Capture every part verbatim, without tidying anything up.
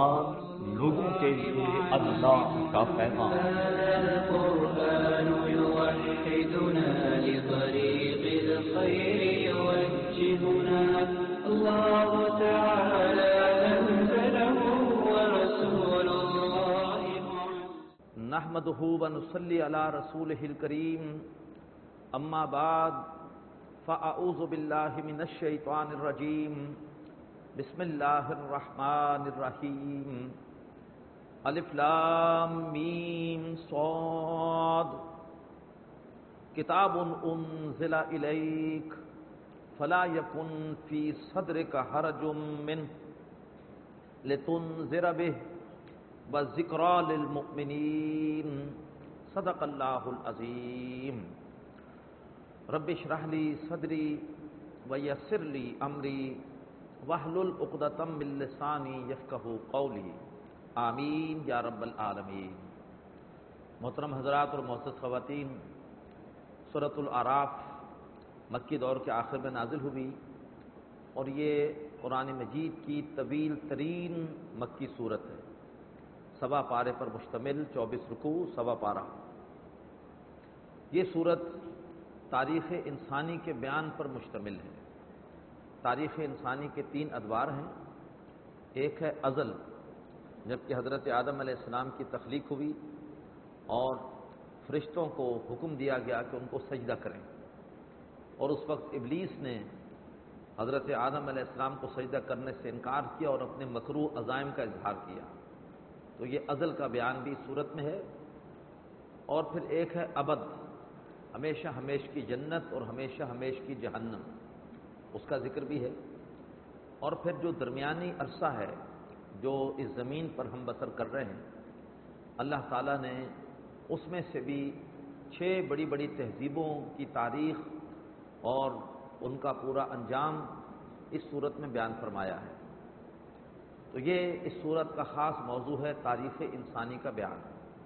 قرآن لوگوں کے لیے اللہ کا پیغام۔ القرآن يوحدنا لطريق الخير يوجهنا الله تعالى أنزله ورسول الله نحمده ونصلي على رسوله الكريم اما بعد فاعوذ بالله من الشيطان الرجيم بسم الله الرحمن الرحيم الف لام میم صاد کتاب انزل الیک فلا یکن فی صدرک حرج منه لتنذر به وذکری للمؤمنین صدق اللہ العظیم۔ رب اشرح لی صدری ویسر لی امری واحلل عقدۃ من لسانی یفقہوا قولی، آمین یا رب العالمین۔ محترم حضرات اور معزز خواتین، سورۃ الاعراف مکی دور کے آخر میں نازل ہوئی اور یہ قرآن مجید کی طویل ترین مکی صورت ہے، سوا پارے پر مشتمل، چوبیس رکوع، سوا پارہ۔ یہ صورت تاریخ انسانی کے بیان پر مشتمل ہے۔ تاریخ انسانی کے تین ادوار ہیں، ایک ہے ازل، جبکہ حضرت آدم علیہ السلام کی تخلیق ہوئی اور فرشتوں کو حکم دیا گیا کہ ان کو سجدہ کریں، اور اس وقت ابلیس نے حضرت آدم علیہ السلام کو سجدہ کرنے سے انکار کیا اور اپنے مکروہ عزائم کا اظہار کیا۔ تو یہ ازل کا بیان بھی اس صورت میں ہے۔ اور پھر ایک ہے ابد، ہمیشہ ہمیش کی جنت اور ہمیشہ ہمیش کی جہنم، اس کا ذکر بھی ہے۔ اور پھر جو درمیانی عرصہ ہے جو اس زمین پر ہم بسر کر رہے ہیں، اللہ تعالیٰ نے اس میں سے بھی چھ بڑی بڑی تہذیبوں کی تاریخ اور ان کا پورا انجام اس صورت میں بیان فرمایا ہے۔ تو یہ اس صورت کا خاص موضوع ہے، تاریخ انسانی کا بیان۔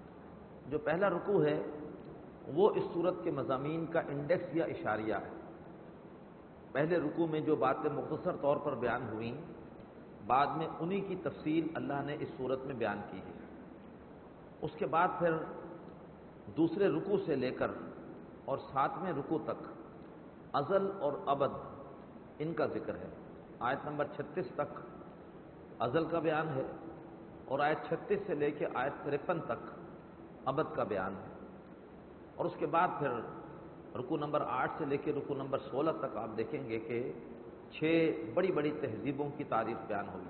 جو پہلا رکوع ہے وہ اس صورت کے مضامین کا انڈیکس یا اشاریہ ہے۔ پہلے رکوع میں جو باتیں مختصر طور پر بیان ہوئیں، بعد میں انہی کی تفصیل اللہ نے اس صورت میں بیان کی ہے۔ اس کے بعد پھر دوسرے رکوع سے لے کر اور ساتویں رکوع تک ازل اور ابد ان کا ذکر ہے۔ آیت نمبر چھتیس تک ازل کا بیان ہے اور آیت چھتیس سے لے کے آیت ترپن تک ابد کا بیان ہے۔ اور اس کے بعد پھر رکوع نمبر آٹھ سے لے کے رکوع نمبر سولہ تک آپ دیکھیں گے کہ چھ بڑی بڑی تہذیبوں کی تاریخ بیان ہوئی۔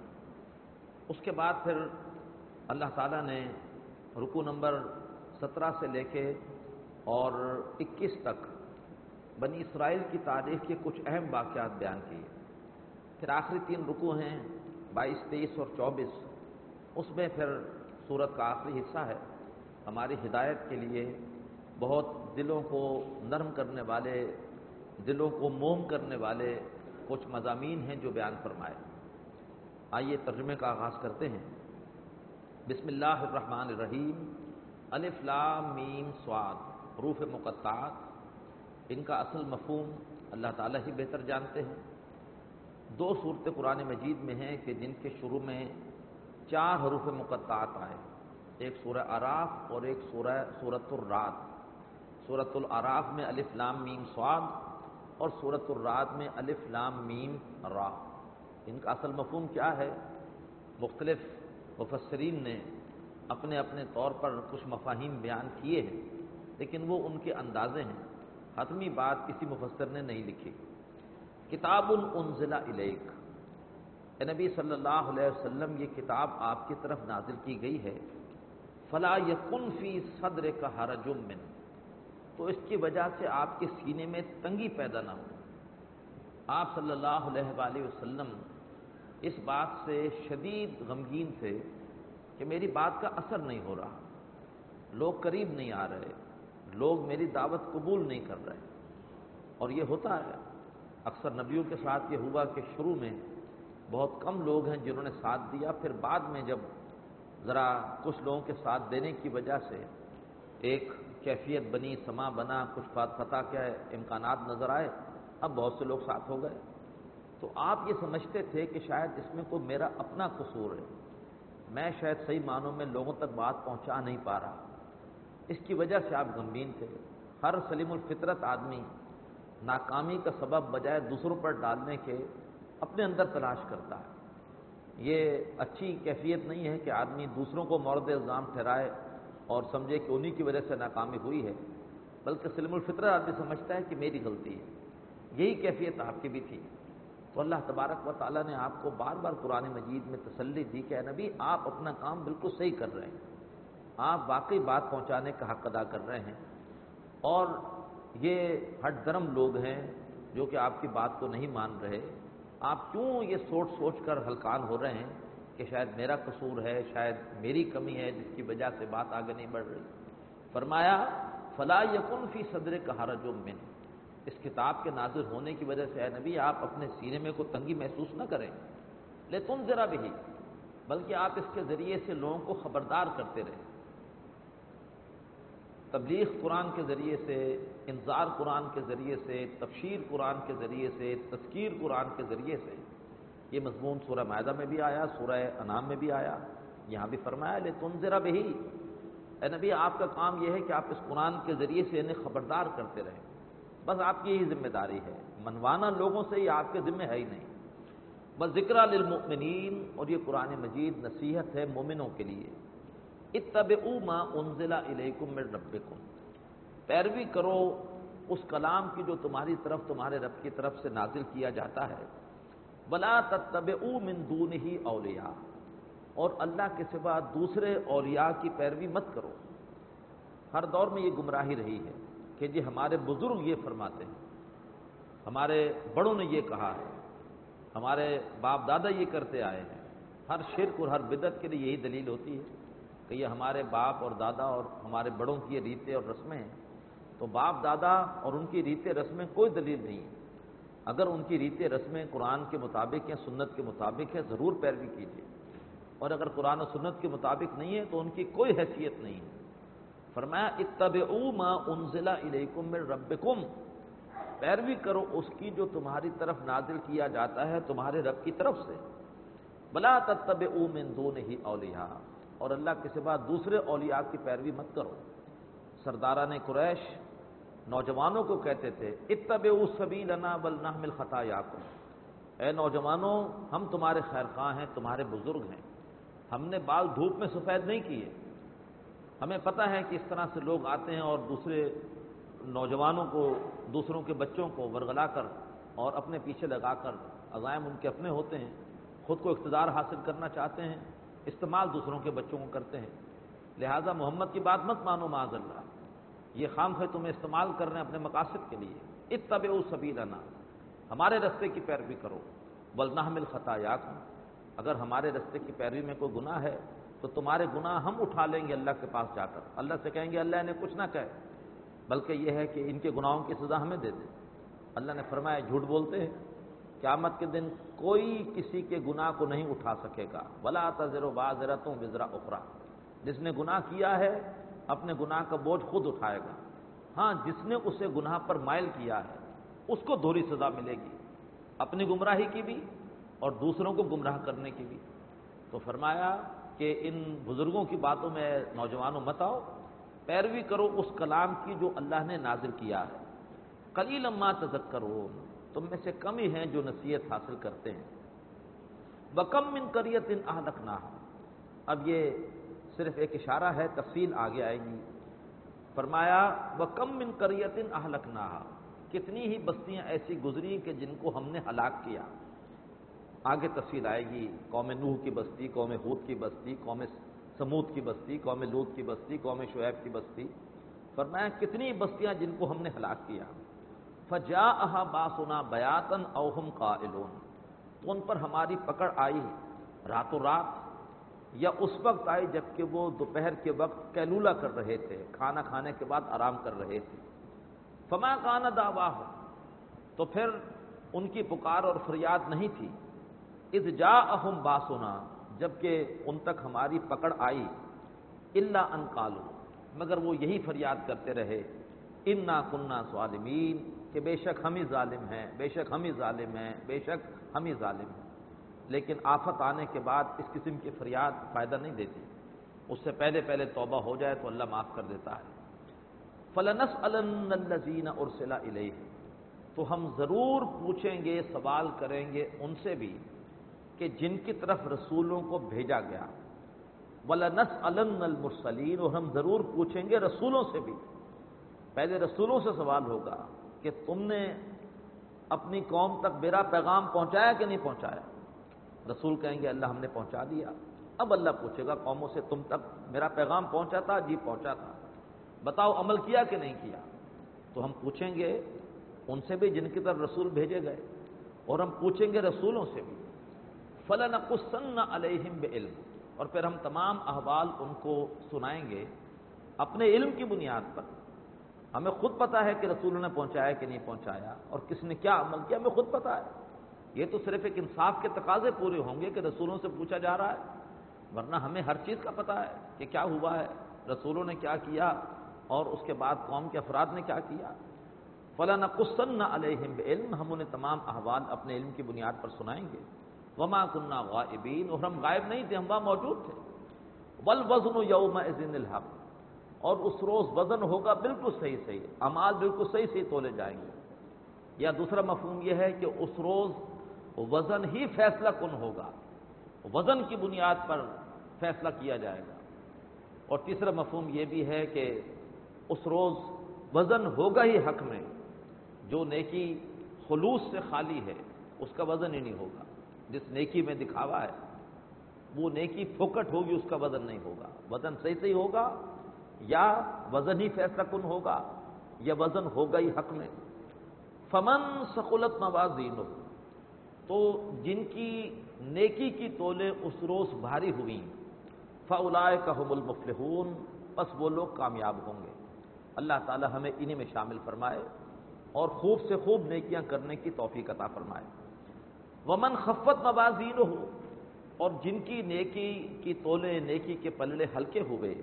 اس کے بعد پھر اللہ تعالیٰ نے رکوع نمبر سترہ سے لے کے اور اکیس تک بنی اسرائیل کی تاریخ کے کچھ اہم واقعات بیان کیے۔ پھر آخری تین رکوع ہیں، بائیس، تیئیس اور چوبیس، اس میں پھر سورت کا آخری حصہ ہے، ہماری ہدایت کے لیے بہت دلوں کو نرم کرنے والے، دلوں کو موم کرنے والے کچھ مضامین ہیں جو بیان فرمائے۔ آئیے ترجمے کا آغاز کرتے ہیں۔ بسم اللہ الرحمن الرحیم، الف لام میم صاد، حروف مقطعات، ان کا اصل مفہوم اللہ تعالیٰ ہی بہتر جانتے ہیں۔ دو صورتیں قرآن مجید میں ہیں کہ جن کے شروع میں چار حروف مقطعات آئے، ایک سورہ اعراف اور ایک سورہ سورۃ الرعد۔ سورۃ الاعراف میں الف لام میم صاد اور سورۃ الرعد میں الف لام میم را۔ ان کا اصل مفہوم کیا ہے؟ مختلف مفسرین نے اپنے اپنے طور پر کچھ مفاہیم بیان کیے ہیں، لیکن وہ ان کے اندازے ہیں، حتمی بات کسی مفسر نے نہیں لکھی۔ کتاب انزل الیک، اے نبی صلی اللہ علیہ وسلم، یہ کتاب آپ کی طرف نازل کی گئی ہے۔ فلا یکن فی صدرک حرج منہ، تو اس کی وجہ سے آپ کے سینے میں تنگی پیدا نہ ہو۔ آپ صلی اللہ علیہ وآلہ وسلم اس بات سے شدید غمگین تھے کہ میری بات کا اثر نہیں ہو رہا، لوگ قریب نہیں آ رہے، لوگ میری دعوت قبول نہیں کر رہے۔ اور یہ ہوتا ہے اکثر نبیوں کے ساتھ، یہ ہوا کہ شروع میں بہت کم لوگ ہیں جنہوں نے ساتھ دیا، پھر بعد میں جب ذرا کچھ لوگوں کے ساتھ دینے کی وجہ سے ایک کیفیت بنی، سما بنا، کچھ بات فتح کے امکانات نظر آئے، اب بہت سے لوگ ساتھ ہو گئے۔ تو آپ یہ سمجھتے تھے کہ شاید اس میں کوئی میرا اپنا قصور ہے، میں شاید صحیح معنوں میں لوگوں تک بات پہنچا نہیں پا رہا، اس کی وجہ سے آپ غمگین تھے۔ ہر سلیم الفطرت آدمی ناکامی کا سبب بجائے دوسروں پر ڈالنے کے اپنے اندر تلاش کرتا ہے۔ یہ اچھی کیفیت نہیں ہے کہ آدمی دوسروں کو مورد الزام ٹھہرائے اور سمجھے کہ انہی کی وجہ سے ناکامی ہوئی ہے، بلکہ سلیم الفطرت آدمی سمجھتا ہے کہ میری غلطی ہے۔ یہی کیفیت آپ کی بھی تھی، تو اللہ تبارک و تعالیٰ نے آپ کو بار بار قرآن مجید میں تسلی دی کہ اے نبی آپ اپنا کام بالکل صحیح کر رہے ہیں، آپ واقعی بات پہنچانے کا حق ادا کر رہے ہیں، اور یہ ہٹ درم لوگ ہیں جو کہ آپ کی بات کو نہیں مان رہے، آپ کیوں یہ سوچ سوچ کر ہلکان ہو رہے ہیں کہ شاید میرا قصور ہے، شاید میری کمی ہے جس کی وجہ سے بات آگے نہیں بڑھ رہی۔ فرمایا فلا یکن فی صدرک حرج منہ، اس کتاب کے نازل ہونے کی وجہ سے اے نبی آپ اپنے سینے میں کوئی تنگی محسوس نہ کریں، لتنذر بہ، بلکہ آپ اس کے ذریعے سے لوگوں کو خبردار کرتے رہیں۔ تبلیغ قرآن کے ذریعے سے، انذار قرآن کے ذریعے سے، تبشیر قرآن کے ذریعے سے، تذکیر قرآن کے ذریعے سے، یہ مضمون سورہ مائدہ میں بھی آیا، سورہ انعام میں بھی آیا، یہاں بھی فرمایا لتنذر بہ، اے نبی آپ کا کام یہ ہے کہ آپ اس قرآن کے ذریعے سے انہیں خبردار کرتے رہیں، بس آپ کی یہی ذمہ داری ہے، منوانا لوگوں سے یہ آپ کے ذمہ ہے ہی نہیں۔ بس ذکریٰ للمؤمنین، اور یہ قرآن مجید نصیحت ہے مومنوں کے لیے۔ اتبعوا ما انزل الیکم من ربکم، پیروی کرو اس کلام کی جو تمہاری طرف تمہارے رب کی طرف سے نازل کیا جاتا ہے۔ ولا تتبعوا من دونہ اولیاء، اور اللہ کے سوا دوسرے اولیاء کی پیروی مت کرو۔ ہر دور میں یہ گمراہی رہی ہے کہ جی ہمارے بزرگ یہ فرماتے ہیں، ہمارے بڑوں نے یہ کہا ہے، ہمارے باپ دادا یہ کرتے آئے ہیں۔ ہر شرک اور ہر بدعت کے لیے یہی دلیل ہوتی ہے کہ یہ ہمارے باپ اور دادا اور ہمارے بڑوں کی یہ ریتیں اور رسمیں ہیں، تو باپ دادا اور ان کی ریتیں رسمیں کوئی دلیل نہیں ہے۔ اگر ان کی ریتیں رسمیں قرآن کے مطابق ہیں، سنت کے مطابق ہے، ضرور پیروی کیجیے، اور اگر قرآن و سنت کے مطابق نہیں ہے تو ان کی کوئی حیثیت نہیں ہے۔ فرمایا اتبعوا ما انزل الیکم من ربکم، پیروی کرو اس کی جو تمہاری طرف نازل کیا جاتا ہے تمہارے رب کی طرف سے۔ ولا تتبعوا من دونہ اولیاء، اور اللہ کے سوا دوسرے اولیاء کی پیروی مت کرو۔ سرداران قریش نوجوانوں کو کہتے تھے اتبعوا سبیلنا ولنحمل خطایاکم، اے نوجوانوں ہم تمہارے خیر خواہ ہیں، تمہارے بزرگ ہیں، ہم نے بال دھوپ میں سفید نہیں کیے، ہمیں پتہ ہے کہ اس طرح سے لوگ آتے ہیں اور دوسرے نوجوانوں کو، دوسروں کے بچوں کو ورغلا کر اور اپنے پیچھے لگا کر، عزائم ان کے اپنے ہوتے ہیں، خود کو اقتدار حاصل کرنا چاہتے ہیں، استعمال دوسروں کے بچوں کو کرتے ہیں، لہٰذا محمد کی بات مت مانو معاذ اللہ، یہ خام خواہ تمہیں استعمال کر رہے ہیں اپنے مقاصد کے لیے۔ اتبعوا سبیلنا، ہمارے رستے کی پیروی کرو، ولنحمل خطایاکم، اگر ہمارے رستے کی پیروی میں کوئی گناہ ہے تو تمہارے گناہ ہم اٹھا لیں گے اللہ کے پاس جا کر، اللہ سے کہیں گے اللہ انہیں کچھ نہ کہے، بلکہ یہ ہے کہ ان کے گناہوں کی سزا ہمیں دے دے۔ اللہ نے فرمایا جھوٹ بولتے ہیں، قیامت کے دن کوئی کسی کے گناہ کو نہیں اٹھا سکے گا، ولا تزر وازرۃ وزر اخری، جس نے گناہ کیا ہے اپنے گناہ کا بوجھ خود اٹھائے گا، ہاں جس نے اسے گناہ پر مائل کیا ہے اس کو دوہری سزا ملے گی، اپنی گمراہی کی بھی اور دوسروں کو گمراہ کرنے کی بھی۔ تو فرمایا کہ ان بزرگوں کی باتوں میں نوجوانوں مت آؤ، پیروی کرو اس کلام کی جو اللہ نے نازل کیا ہے۔ قلیلا ما تذکرون، تم میں سے کم ہی ہیں جو نصیحت حاصل کرتے ہیں۔ وَكَم مِّن قَرْيَةٍ أَهْلَكْنَاهَا، اب یہ صرف ایک اشارہ ہے، تفصیل آگے آئے گی۔ فرمایا وَكَم مِّن قَرْيَةٍ أَهْلَكْنَاهَا، کتنی ہی بستیاں ایسی گزری کہ جن کو ہم نے ہلاک کیا۔ آگے تفصیل آئے گی، قوم نوح کی بستی، قوم ہود کی بستی، قوم سمود کی بستی، قوم لوط کی بستی، قوم شعیب کی بستی۔ فرمایا کتنی بستیاں جن کو ہم نے ہلاک کیا۔ فَجَاءَهَا بَأْسُنَا بَيَاتًا أَوْ هُمْ قَائِلُونَ، تو ان پر ہماری پکڑ آئی راتوں رات، یا اس وقت آئی جب کہ وہ دوپہر کے وقت قیلولہ کر رہے تھے، کھانا کھانے کے بعد آرام کر رہے تھے۔ فَمَا كَانَ دَعْوَاهُمْ، تو پھر ان کی پکار اور فریاد نہیں تھی، اذ جاءہم باسنا، جبکہ ان تک ہماری پکڑ آئی، الا ان قالوا، مگر وہ یہی فریاد کرتے رہے، انا کنا ظالمین، کہ بے شک ہم ہی ظالم ہیں، بے شک ہم ہی ظالم ہیں، بے شک ہم ہی ظالم ہیں۔ لیکن آفت آنے کے بعد اس قسم کی فریاد فائدہ نہیں دیتی، اس سے پہلے پہلے توبہ ہو جائے تو اللہ معاف کر دیتا ہے۔ فَلَنَسْأَلَنَّ الَّذِينَ أُرْسِلَ إِلَيْهِمْ، تو ہم ضرور پوچھیں گے، سوال کریں گے ان سے بھی کہ جن کی طرف رسولوں کو بھیجا گیا۔ وَلَنَسْأَلَنَّ الْمُرْسَلِينَ، اور ہم ضرور پوچھیں گے رسولوں سے بھی۔ پہلے رسولوں سے سوال ہوگا کہ تم نے اپنی قوم تک میرا پیغام پہنچایا کہ نہیں پہنچایا؟ رسول کہیں گے اللہ ہم نے پہنچا دیا۔ اب اللہ پوچھے گا قوموں سے تم تک میرا پیغام پہنچا تھا؟ جی پہنچا تھا، بتاؤ عمل کیا کہ نہیں کیا؟ تو ہم پوچھیں گے ان سے بھی جن کی طرف رسول بھیجے گئے، اور ہم پوچھیں گے رسولوں سے بھی۔ فَلَنَقُصَّنَّ عَلَيْهِمْ بِعِلْمٍ، اور پھر ہم تمام احوال ان کو سنائیں گے اپنے علم کی بنیاد پر۔ ہمیں خود پتہ ہے کہ رسولوں نے پہنچایا کہ نہیں پہنچایا، اور کس نے کیا عمل کیا ہمیں خود پتہ ہے۔ یہ تو صرف ایک انصاف کے تقاضے پورے ہوں گے کہ رسولوں سے پوچھا جا رہا ہے، ورنہ ہمیں ہر چیز کا پتہ ہے کہ کیا ہوا ہے، رسولوں نے کیا کیا، اور اس کے بعد قوم کے افراد نے کیا کیا۔ فَلَنَقُصَّنَّ عَلَيْهِمْ بِعِلْمٍ، ہم انہیں تمام احوال اپنے علم کی بنیاد پر سنائیں گے۔ وَمَا كُنَّا غَائِبِينَ، اور ہم غائب نہیں تھے، ہم وہاں موجود تھے۔ وَالْوَزْنُ يَوْمَئِذٍ الْحَقُّ، اور اس روز وزن ہوگا بالکل صحیح صحیح، اعمال بالکل صحیح صحیح تولے جائیں گے۔ یا دوسرا مفہوم یہ ہے کہ اس روز وزن ہی فیصلہ کن ہوگا، وزن کی بنیاد پر فیصلہ کیا جائے گا۔ اور تیسرا مفہوم یہ بھی ہے کہ اس روز وزن ہوگا ہی حق میں، جو نیکی خلوص سے خالی ہے اس کا وزن ہی نہیں ہوگا۔ جس نیکی میں دکھاوا ہے وہ نیکی پھوکٹ ہوگی، اس کا وزن نہیں ہوگا۔ وزن صحیح صحیح ہوگا، یا وزن ہی فیصلہ کن ہوگا، یا وزن ہوگا ہی حق میں۔ فمن ثقلت موازینہ، تو جن کی نیکی کی تولے اس روز بھاری ہوئی، فاولئک هم المفلحون، بس وہ لوگ کامیاب ہوں گے۔ اللہ تعالی ہمیں انہی میں شامل فرمائے اور خوب سے خوب نیکیاں کرنے کی توفیق عطا فرمائے۔ ومن خفت موازینہ، اور جن کی نیکی کی تولے نیکی کے پلڑے ہلکے ہوئے،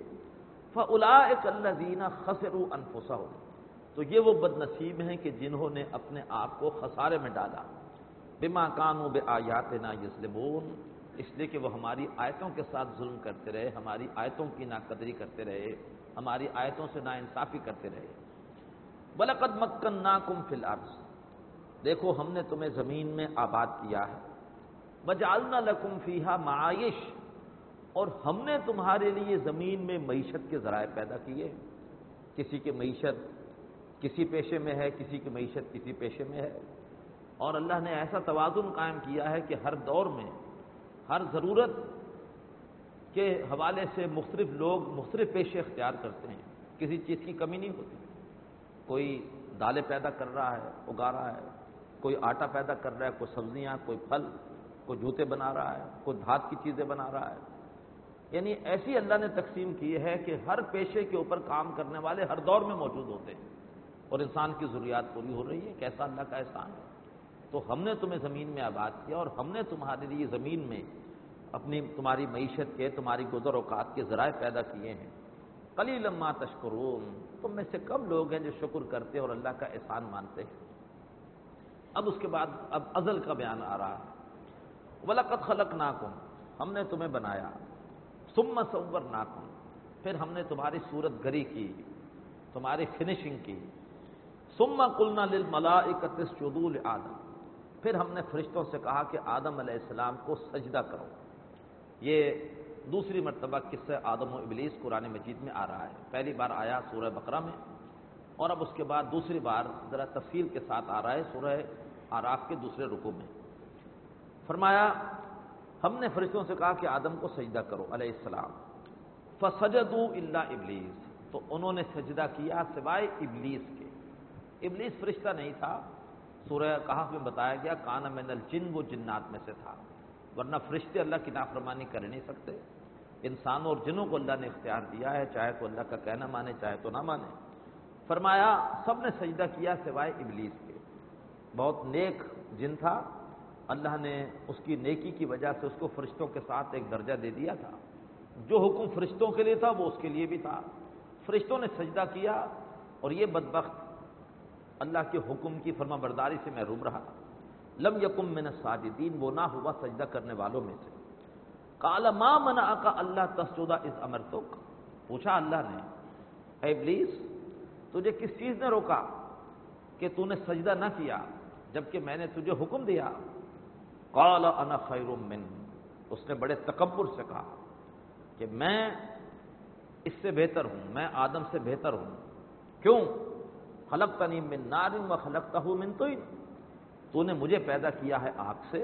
فاولئک الذین خسروا انفسهم، تو یہ وہ بد نصیب ہیں کہ جنہوں نے اپنے آپ کو خسارے میں ڈالا۔ بما کانوا بآیاتنا یظلمون، اس لیے کہ وہ ہماری آیتوں کے ساتھ ظلم کرتے رہے، ہماری آیتوں کی ناقدری کرتے رہے، ہماری آیتوں سے ناانصافی کرتے رہے۔ وَلَقَدْ مَكَّنَّاكُمْ فِي الْأَرْضِ، دیکھو ہم نے تمہیں زمین میں آباد کیا ہے۔ وَجَعَلْنَا لَكُمْ فِيهَا مَعَائِشَ، اور ہم نے تمہارے لیے زمین میں معیشت کے ذرائع پیدا کیے۔ کسی کی معیشت کسی پیشے میں ہے، کسی کی معیشت کسی پیشے میں ہے، اور اللہ نے ایسا توازن قائم کیا ہے کہ ہر دور میں ہر ضرورت کے حوالے سے مختلف لوگ مختلف پیشے اختیار کرتے ہیں، کسی چیز کی کمی نہیں ہوتی۔ کوئی دالیں پیدا کر رہا ہے، اگا رہا ہے، کوئی آٹا پیدا کر رہا ہے، کوئی سبزیاں، کوئی پھل، کوئی جوتے بنا رہا ہے، کوئی دھات کی چیزیں بنا رہا ہے۔ یعنی ایسی اللہ نے تقسیم کی ہے کہ ہر پیشے کے اوپر کام کرنے والے ہر دور میں موجود ہوتے ہیں، اور انسان کی ضروریات پوری ہو رہی ہے۔ کیسا اللہ کا احسان ہے۔ تو ہم نے تمہیں زمین میں آباد کیا، اور ہم نے تمہارے لیے زمین میں اپنی تمہاری معیشت کے، تمہاری گزر اوقات کے ذرائع پیدا کیے ہیں۔ قلیلا ما تشکرون، تم میں سے کم لوگ ہیں جو شکر کرتے اور اللہ کا احسان مانتے ہیں۔ اب اس کے بعد اب ازل کا بیان آ رہا ہے۔ وَلَقَدْ خَلَقْنَاكُمْ، ہم نے تمہیں بنایا۔ ثُمَّ صَوَّرْنَاكُمْ، پھر ہم نے تمہاری صورت گری کی، تمہاری فنشنگ کی۔ ثُمَّ قُلْنَا لِلْمَلَائِكَةِ اسْجُدُوا لِآدَمَ، پھر ہم نے فرشتوں سے کہا کہ آدم علیہ السلام کو سجدہ کرو۔ یہ دوسری مرتبہ قصہ آدم و ابلیس قرآن مجید میں آ رہا ہے۔ پہلی بار آیا سورہ بقرہ میں، اور اب اس کے بعد دوسری بار ذرا تفصیل کے ساتھ آ رہا ہے سورہ اعراف کے دوسرے رکوع میں۔ فرمایا ہم نے فرشتوں سے کہا کہ آدم کو سجدہ کرو علیہ السلام۔ فسجدوا الا ابلیس، تو انہوں نے سجدہ کیا سوائے ابلیس کے۔ ابلیس فرشتہ نہیں تھا، سورہ کہف میں بتایا گیا کان من الجن، وہ جنات میں سے تھا، ورنہ فرشتے اللہ کی نافرمانی کر نہیں سکتے۔ انسانوں اور جنوں کو اللہ نے اختیار دیا ہے، چاہے تو اللہ کا کہنا مانے چاہے تو نہ مانے۔ فرمایا سب نے سجدہ کیا سوائے ابلیس کے۔ بہت نیک جن تھا، اللہ نے اس کی نیکی کی وجہ سے اس کو فرشتوں کے ساتھ ایک درجہ دے دیا تھا۔ جو حکم فرشتوں کے لیے تھا وہ اس کے لیے بھی تھا۔ فرشتوں نے سجدہ کیا، اور یہ بدبخت اللہ کے حکم کی فرما برداری سے محروم رہا۔ لم یکم من الساجدین، وہ نہ ہوا سجدہ کرنے والوں میں سے۔ قال ما منعک الا تسجد اذ امرتک، پوچھا اللہ نے اے ابلیس تجھے کس چیز نے روکا کہ تو نے سجدہ نہ کیا جبکہ میں نے تجھے حکم دیا؟ قال انا خیر من، اس نے بڑے تکبر سے کہا کہ میں اس سے بہتر ہوں، میں آدم سے بہتر ہوں۔ کیوں؟ خلقتنی من نار و خلقتہ من طین، تو نے مجھے پیدا کیا ہے آگ سے،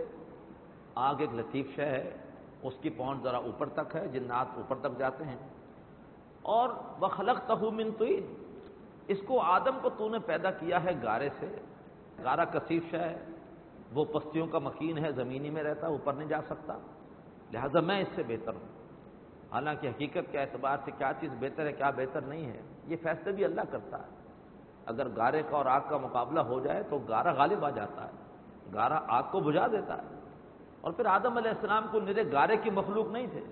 آگ ایک لطیف شے ہے، اس کی پہنچ ذرا اوپر تک ہے، جنات اوپر تک جاتے ہیں، اور وخلقتہ من طین، اس کو آدم کو تو نے پیدا کیا ہے گارے سے، گارا کثیف شے ہے، وہ پستیوں کا مکین ہے، زمینی میں رہتا، اوپر نہیں جا سکتا، لہذا میں اس سے بہتر ہوں۔ حالانکہ حقیقت کے اعتبار سے کیا چیز بہتر ہے کیا بہتر نہیں ہے یہ فیصلے بھی اللہ کرتا ہے۔ اگر گارے کا اور آگ کا مقابلہ ہو جائے تو گارا غالب آ جاتا ہے، گارا آگ کو بجھا دیتا ہے۔ اور پھر آدم علیہ السلام کو نرے گارے کی مخلوق نہیں تھے،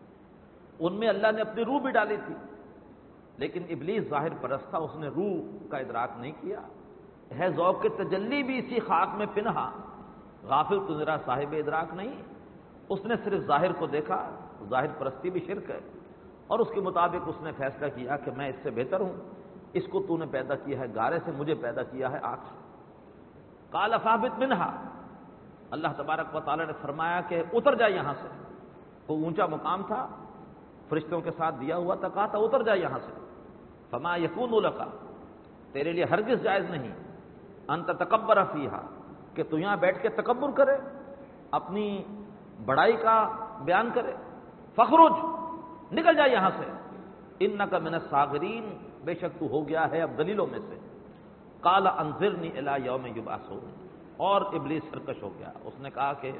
ان میں اللہ نے اپنی روح بھی ڈالی تھی، لیکن ابلیس ظاہر پرست تھا، اس نے روح کا ادراک نہیں کیا، ہے ذوق کے تجلی بھی اسی خاک میں پنہا، غافل تو ذرا صاحب ادراک نہیں، اس نے صرف ظاہر کو دیکھا، ظاہر پرستی بھی شرک ہے، اور اس کے مطابق اس نے فیصلہ کیا کہ میں اس سے بہتر ہوں، اس کو تو نے پیدا کیا ہے گارے سے، مجھے پیدا کیا ہے آگ سے۔ قال فاہبط منہا، اللہ تبارک و تعالی نے فرمایا کہ اتر جا یہاں سے، وہ اونچا مقام تھا، فرشتوں کے ساتھ دیا ہوا تھا، کہا تھا اتر جا یہاں سے۔ فما یکون لک، تیرے لیے ہرگز جائز نہیں، ان تتکبر فیہا، کہ تو یہاں بیٹھ کے تکبر کرے، اپنی بڑائی کا بیان کرے، فخرج، نکل جا یہاں سے، انک من الصاغرین، بے شک تو ہو گیا ہے اب دلیلوں میں سے۔ قال انظرنی الی یوم یبعثون، اور ابلیس سرکش ہو گیا، اس نے کہا کہ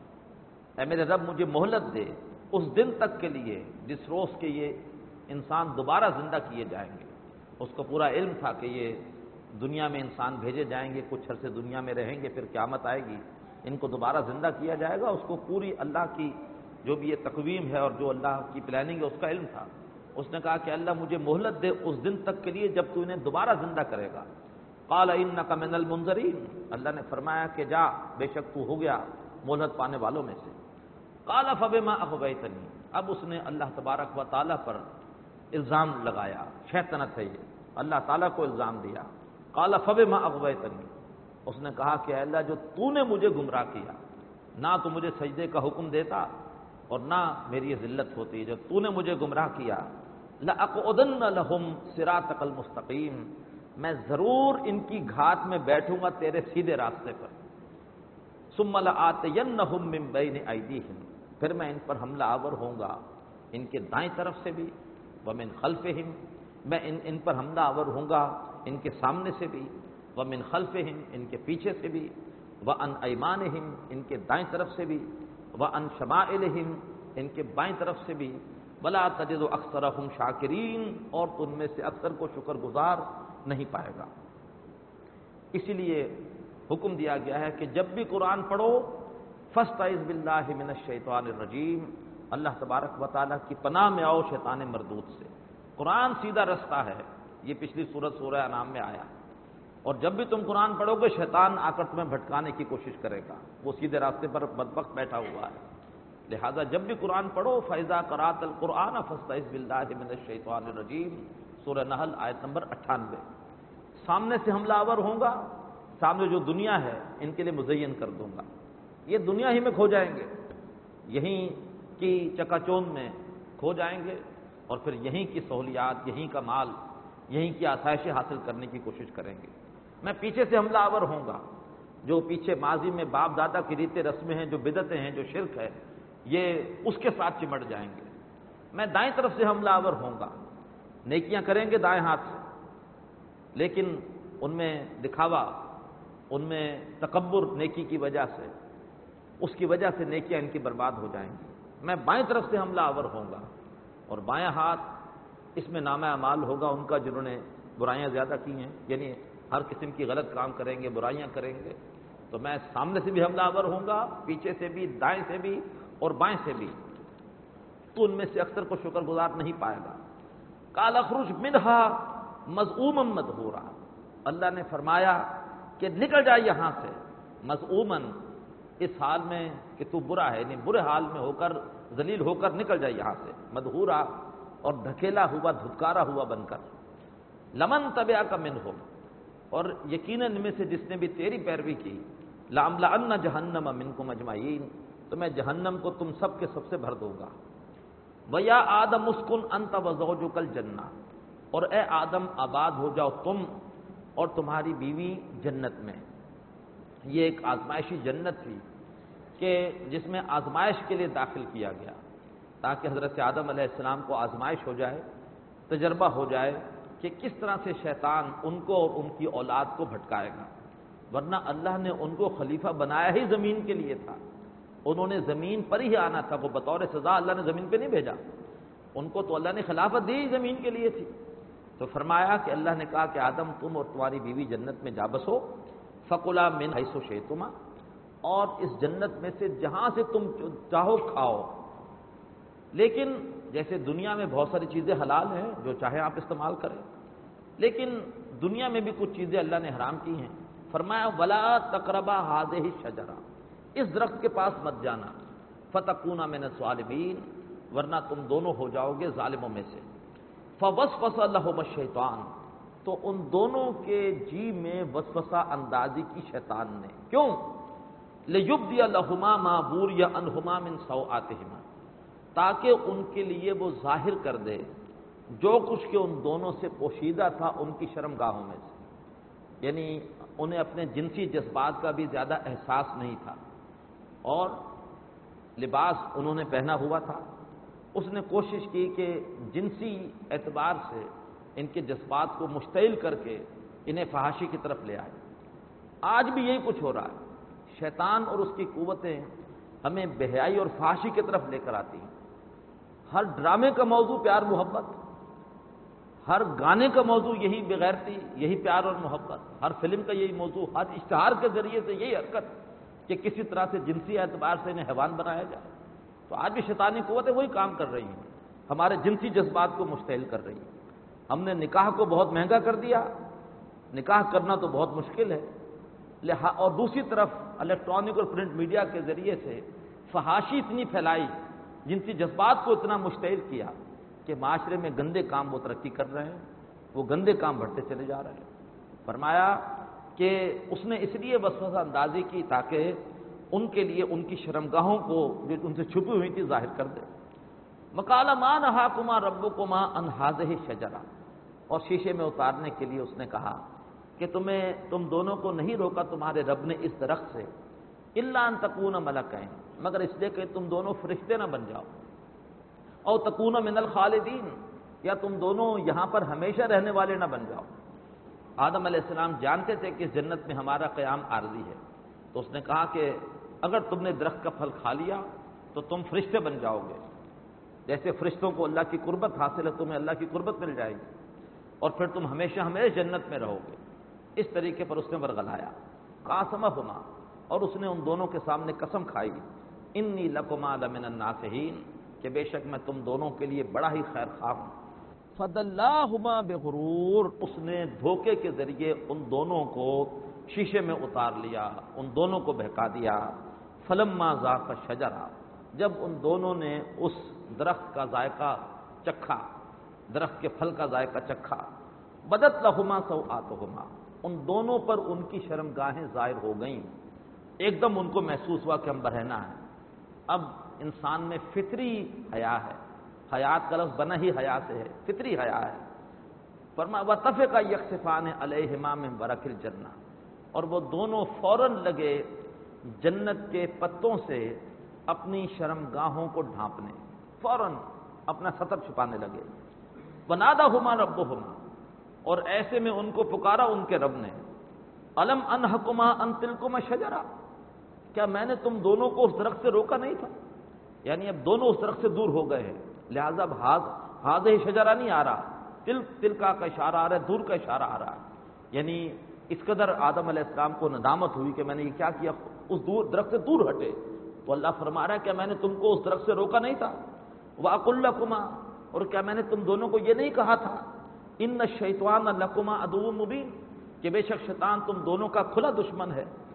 اے میرے رب مجھے مہلت دے اس دن تک کے لیے جس روز کے یہ انسان دوبارہ زندہ کیے جائیں گے۔ اس کو پورا علم تھا کہ یہ دنیا میں انسان بھیجے جائیں گے، کچھ عرصے دنیا میں رہیں گے، پھر قیامت آئے گی، ان کو دوبارہ زندہ کیا جائے گا، اس کو پوری اللہ کی جو بھی یہ تقویم ہے اور جو اللہ کی پلاننگ ہے اس کا علم تھا۔ اس نے کہا کہ اللہ مجھے مہلت دے اس دن تک کے لیے جب تو انہیں دوبارہ زندہ کرے گا۔ قال انک من المنظرین، اللہ نے فرمایا کہ جا، بے شک تو ہو گیا مہلت پانے والوں میں سے۔ قال فبما اغویتنی، اب اس نے اللہ تبارک و تعالیٰ پر الزام لگایا، شیطنت ہے یہ، اللہ تعالیٰ کو الزام دیا۔ قال فبما اغویتنی، اس نے کہا کہ اے اللہ جو تو نے مجھے گمراہ کیا، نہ تو مجھے سجدے کا حکم دیتا اور نہ میری یہ ذلت ہوتی، جو تو نے مجھے گمراہ کیا، لَأَقْعُدَنَّ لَهُمْ صِرَاطَكَ الْمُسْتَقِيمَ، میں ضرور ان کی گھات میں بیٹھوں گا تیرے سیدھے راستے پر۔ ثُمَّ لَآتِيَنَّهُمْ مِنْ بَيْنِ أَيْدِيهِمْ، پھر میں ان پر حملہ آور ہوں گا ان کے دائیں طرف سے بھی، وَمِنْ خَلْفِهِمْ، میں ان ان پر حملہ آور ہوں گا ان کے سامنے سے بھی، وَمِنْ خَلْفِهِمْ، ان کے پیچھے سے بھی، وَعَنْ أَيْمَانِهِمْ، ان کے دائیں طرف سے بھی، وَعَنْ شَمَائِلِهِمْ، ان کے بائیں طرف سے بھی، وَلَا تَجِدُ أَكْثَرَهُمْ شَاكِرِينَ، اور ان میں سے اکثر کو شکر گزار نہیں پائے گا۔ اسی لیے حکم دیا گیا ہے کہ جب بھی قرآن پڑھو فاستعذ باللہ من الشیطان الرجیم، اللہ تبارک و تعالیٰ کی پناہ میں آؤ شیطان مردود سے۔ قرآن سیدھا رستہ ہے، یہ پچھلی سورت سورہ انعام میں آیا، اور جب بھی تم قرآن پڑھو گے شیطان آ کر تمہیں بھٹکانے کی کوشش کرے گا، وہ سیدھے راستے پر بدبخت بیٹھا ہوا ہے۔ لہذا جب بھی قرآن پڑھو فَإِذَا قَرَأْتَ الْقُرْآنَ فَاسْتَعِذْ بِاللَّهِ مِنَ الشَّيْطَانِ الرَّجِيمِ، سورہ نحل آیت نمبر اٹھانوے۔ سامنے سے حملہ آور ہوں گا، سامنے جو دنیا ہے ان کے لیے مزین کر دوں گا، یہ دنیا ہی میں کھو جائیں گے، یہیں کی چکا چوند میں کھو جائیں گے، اور پھر یہیں کی سہولیات، یہیں کا مال، یہیں کی آسائشیں حاصل کرنے کی کوشش کریں گے۔ میں پیچھے سے حملہ آور ہوں گا، جو پیچھے ماضی میں باپ دادا کی ریتیں رسمیں ہیں، جو بدعتیں ہیں، جو شرک ہے، یہ اس کے ساتھ چمٹ جائیں گے۔ میں دائیں طرف سے حملہ آور ہوں گا، نیکیاں کریں گے دائیں ہاتھ سے، لیکن ان میں دکھاوا، ان میں تکبر نیکی کی وجہ سے، اس کی وجہ سے نیکیاں ان کی برباد ہو جائیں گی۔ میں بائیں طرف سے حملہ آور ہوں گا، اور بائیں ہاتھ اس میں نامہ اعمال ہوگا ان کا جنہوں نے برائیاں زیادہ کی ہیں، یعنی ہر قسم کی غلط کام کریں گے، برائیاں کریں گے، تو میں سامنے سے بھی حملہ آور ہوں گا، پیچھے سے بھی، دائیں سے بھی اور بائیں سے بھی، تو ان میں سے اکثر کو شکر گزار نہیں پائے گا۔ قال اخرج منہا مذءوما مدحورا، اللہ نے فرمایا کہ نکل جائے یہاں سے مذعومن، اس حال میں کہ تو برا ہے، یعنی برے حال میں ہو کر، ذلیل ہو کر نکل جائے یہاں سے، مدحورا اور دھکیلا ہوا، دھتکارا ہوا بن کر، لمن تبعک منہم، اور یقیناً ان میں سے جس نے بھی تیری پیروی کی، لأملأن جہنم منکم اجمعین، تو میں جہنم کو تم سب کے سب سے بھر دوں گا۔ وَيَا آدَمُ اسْكُنْ أَنْتَ وَزَوْجُكَ الْجَنَّةَ، اور اے آدم آباد ہو جاؤ تم اور تمہاری بیوی جنت میں۔ یہ ایک آزمائشی جنت تھی کہ جس میں آزمائش کے لیے داخل کیا گیا، تاکہ حضرت آدم علیہ السلام کو آزمائش ہو جائے، تجربہ ہو جائے کہ کس طرح سے شیطان ان کو اور ان کی اولاد کو بھٹکائے گا، ورنہ اللہ نے ان کو خلیفہ بنایا ہی زمین کے لیے تھا، انہوں نے زمین پر ہی آنا تھا، وہ بطور سزا اللہ نے زمین پہ نہیں بھیجا، ان کو تو اللہ نے خلافت دی ہی زمین کے لیے تھی۔ تو فرمایا کہ اللہ نے کہا کہ آدم تم اور تمہاری بیوی جنت میں جا بسو، فَكُلَا مِنْ حَيْثُ شِئْتُمَا، اور اس جنت میں سے جہاں سے تم چاہو کھاؤ، لیکن جیسے دنیا میں بہت ساری چیزیں حلال ہیں جو چاہے آپ استعمال کریں، لیکن دنیا میں بھی کچھ چیزیں اللہ نے حرام کی ہیں۔ فرمایا وَلَا تَقْرَبَا هَٰذِهِ الشَّجَرَةَ، اس درخت کے پاس مت جانا، فَتَكُونَ مِنَ الظَّالِمِينَ، ورنہ تم دونوں ہو جاؤ گے ظالموں میں سے۔ فَوَسْوَسَ لَهُمَا الشَّيْطَانُ، تو ان دونوں کے جی میں وسوسہ اندازی کی شیطان نے، کیوں؟ لِيُبْدِيَ لَهُمَا مَا بُورِيَ عَنْهُمَا مِنْ سَوْآتِهِمَا، تاکہ ان کے لیے وہ ظاہر کر دے جو کچھ کہ ان دونوں سے پوشیدہ تھا ان کی شرمگاہوں میں سے، یعنی انہیں اپنے جنسی جذبات کا بھی زیادہ احساس نہیں تھا، اور لباس انہوں نے پہنا ہوا تھا، اس نے کوشش کی کہ جنسی اعتبار سے ان کے جذبات کو مشتعل کر کے انہیں فحاشی کی طرف لے آئے۔ آج بھی یہی کچھ ہو رہا ہے، شیطان اور اس کی قوتیں ہمیں بے حیائی اور فحاشی کی طرف لے کر آتی ہیں۔ ہر ڈرامے کا موضوع پیار محبت، ہر گانے کا موضوع یہی بغیرتی، یہی پیار اور محبت، ہر فلم کا یہی موضوع، ہر اشتہار کے ذریعے سے یہی حرکت کہ کسی طرح سے جنسی اعتبار سے انہیں حیوان بنایا جائے۔ تو آج بھی شیطانی قوتیں وہی کام کر رہی ہیں، ہمارے جنسی جذبات کو مشتعل کر رہی ہیں۔ ہم نے نکاح کو بہت مہنگا کر دیا، نکاح کرنا تو بہت مشکل ہے، اور دوسری طرف الیکٹرانک اور پرنٹ میڈیا کے ذریعے سے فحاشی اتنی پھیلائی، جنسی جذبات کو اتنا مشتعل کیا کہ معاشرے میں گندے کام وہ ترقی کر رہے ہیں، وہ گندے کام بڑھتے چلے جا رہے ہیں۔ فرمایا کہ اس نے اس لیے وسوسہ اندازی کی تاکہ ان کے لیے ان کی شرمگاہوں کو جو ان سے چھپی ہوئی تھی ظاہر کر دے۔ وَقَالَ مَا نَهَاكُمَا رَبُّكُمَا عَنْ هَٰذِهِ الشَّجَرَةِ، اور شیشے میں اتارنے کے لیے اس نے کہا کہ تمہیں تم دونوں کو نہیں روکا تمہارے رب نے اس درخت سے، إِلَّا أَن تَكُونَ مَلَكَيْنِ، مگر اس لیے کہ تم دونوں فرشتے نہ بن جاؤ، او تکون من الخالدین، یا تم دونوں یہاں پر ہمیشہ رہنے والے نہ بن جاؤ۔ آدم علیہ السلام جانتے تھے کہ اس جنت میں ہمارا قیام عارضی ہے، تو اس نے کہا کہ اگر تم نے درخت کا پھل کھا لیا تو تم فرشتے بن جاؤ گے، جیسے فرشتوں کو اللہ کی قربت حاصل ہے تمہیں اللہ کی قربت مل جائے گی، اور پھر تم ہمیشہ ہمیشہ جنت میں رہو گے۔ اس طریقے پر اس نے ورغلایا، قاسمہما، اور اس نے ان دونوں کے سامنے قسم کھائی، انی لکما لمن الناصحین، کہ بے شک میں تم دونوں کے لیے بڑا ہی خیر خواہ ہوں۔ فدلاہما بغرور، اس نے دھوکے کے ذریعے ان دونوں کو شیشے میں اتار لیا، ان دونوں کو بہکا دیا۔ فلما ذاق الشجرہ، جب ان دونوں نے اس درخت کا ذائقہ چکھا، درخت کے پھل کا ذائقہ چکھا، بدت لہما سوآتہما، ان دونوں پر ان کی شرمگاہیں ظاہر ہو گئیں، ایک دم ان کو محسوس ہوا کہ ہم برہنہ ہیں۔ اب انسان میں فطری حیا ہے، حیات کا لفظ بنا ہی حیا سے ہے، فطری حیا ہے۔ فرمایا وَطَفِقَ يَخْصِفَانِ عَلَيْهِمَا مِن وَرَقِ الْجَنَّةِ، اور وہ دونوں فوراً لگے جنت کے پتوں سے اپنی شرمگاہوں کو ڈھانپنے، فوراً اپنا سطر چھپانے لگے۔ وَنَادَاهُمَا رَبُّهُمَا، اور ایسے میں ان کو پکارا ان کے رب نے، أَلَمْ أَنْهَكُمَا أَنْ تِلْكُمَا الشَّجَرَةَ، کیا میں نے تم دونوں کو اس درخت سے روکا نہیں تھا؟ یعنی اب دونوں اس درخت سے دور ہو گئے ہیں، لہذا اب ہاذہ شجرہ نہیں آ رہا، تل تلکا کا اشارہ آ رہا ہے، دور کا اشارہ آ رہا ہے، یعنی اس قدر آدم علیہ السلام کو ندامت ہوئی کہ میں نے یہ کیا کیا، اس دور درخت سے دور ہٹے، تو اللہ فرما رہا ہے کہ میں نے تم کو اس درخت سے روکا نہیں تھا۔ وَأَقُلْ لَكُمَا، اور کیا میں نے تم دونوں کو یہ نہیں کہا تھا، إِنَّ الشَّيْطَانَ لَكُمَا عَدُوٌّ مُبِينٌ، کہ بے شک شیطان تم دونوں کا کھلا دشمن ہے۔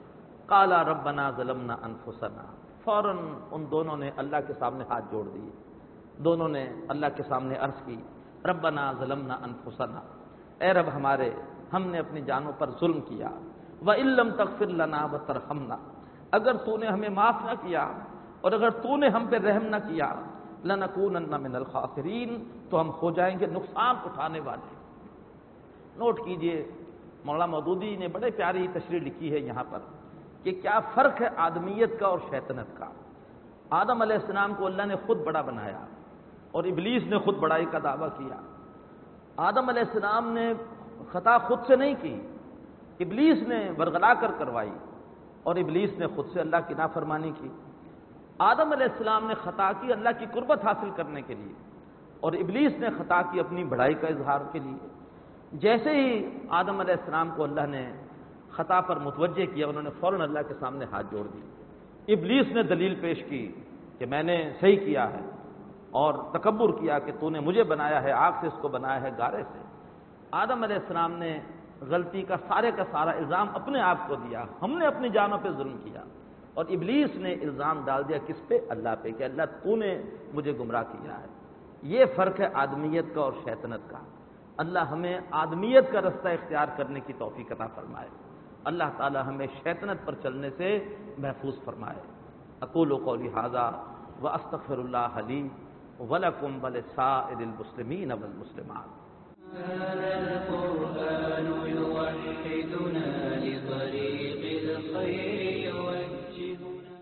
قال ربنا ظلمنا انفسنا، فوراً ان دونوں نے اللہ کے سامنے ہاتھ جوڑ دیے، دونوں نے اللہ کے سامنے عرض کی ربنا ظلمنا انفسنا، اے رب ہمارے، ہم نے اپنی جانوں پر ظلم کیا، وَإِن لَّمْ تَغْفِرْ لَنَا وَتَرْحَمْنَا، اگر تو نے ہمیں معاف نہ کیا اور اگر تو نے ہم پہ رحم نہ کیا، لَنَكُونَنَّ مِنَ الْخَاسِرِينَ، تو ہم ہو جائیں گے نقصان اٹھانے والے۔ نوٹ کیجئے، مولانا مودودی نے بڑے پیاری تشریح لکھی ہے یہاں پر کہ کیا فرق ہے آدمیت کا اور شیطنت کا۔ آدم علیہ السلام کو اللہ نے خود بڑا بنایا اور ابلیس نے خود بڑائی کا دعویٰ کیا۔ آدم علیہ السلام نے خطا خود سے نہیں کی، ابلیس نے ورغلا کر کروائی، اور ابلیس نے خود سے اللہ کی نافرمانی کی۔ آدم علیہ السلام نے خطا کی اللہ کی قربت حاصل کرنے کے لیے، اور ابلیس نے خطا کی اپنی بڑائی کا اظہار کے لیے۔ جیسے ہی آدم علیہ السلام کو اللہ نے خطا پر متوجہ کیا، انہوں نے فوراً اللہ کے سامنے ہاتھ جوڑ دی۔ ابلیس نے دلیل پیش کی کہ میں نے صحیح کیا ہے، اور تکبر کیا کہ تو نے مجھے بنایا ہے، آگ سے اس کو بنایا ہے، گارے سے۔ آدم علیہ السلام نے غلطی کا سارے کا سارا الزام اپنے آپ کو دیا، ہم نے اپنی جانوں پہ ظلم کیا، اور ابلیس نے الزام ڈال دیا کس پہ؟ اللہ پہ، کہ اللہ تو نے مجھے گمراہ کیا ہے۔ یہ فرق ہے آدمیت کا اور شیطنت کا۔ اللہ ہمیں آدمیت کا رستہ اختیار کرنے کی توفیق عطا فرمائے، اللہ تعالی ہمیں شیطنت پر چلنے سے محفوظ فرمائے۔ اقول قولی ھذا واستغفر اللہ لی ولکم ولسائر المسلمین والمسلمات۔ هذا القرآن يوحدنا لطريق